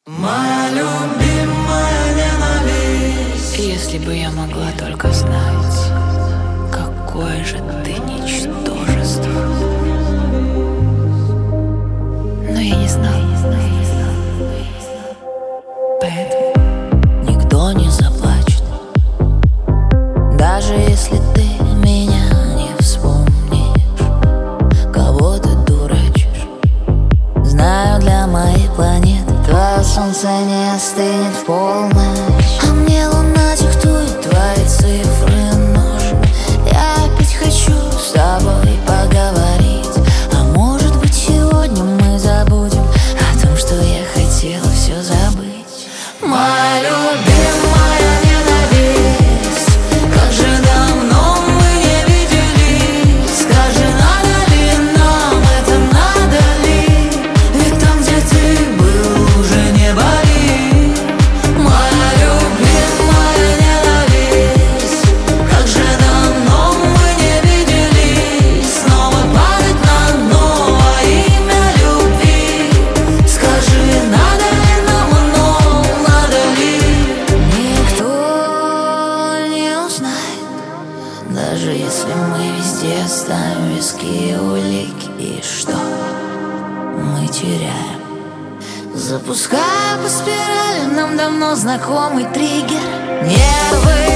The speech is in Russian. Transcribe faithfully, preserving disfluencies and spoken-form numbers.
Моя любимая ненависть. Если бы я могла только знать, какое же ты ничтожество. Но я не знала. Поэтому никто не заплачет, даже если ты меня не вспомнишь. Кого ты дурачишь? Знаю, для моей планеты твое солнце не остынет в полночь, а мне луна диктует твои цифры нужны. Я опять хочу с тобой поговорить, а может быть сегодня мы забудем о том, что я хотела все забыть. Моя любимая ненависть, как же давно мы не виделись. Скажи, надо ли нам это, надо ли? Ведь там, где ты был, уже не боли. Моя любимая ненависть, как же давно мы не виделись. Снова падать на дно во имя любви. Скажи, надо ли нам оно, надо ли? Никто не узнает, даже если мы везде ставим виски и улики. И что мы теряем? Запуская по спирали нам давно знакомый триггер. Нервы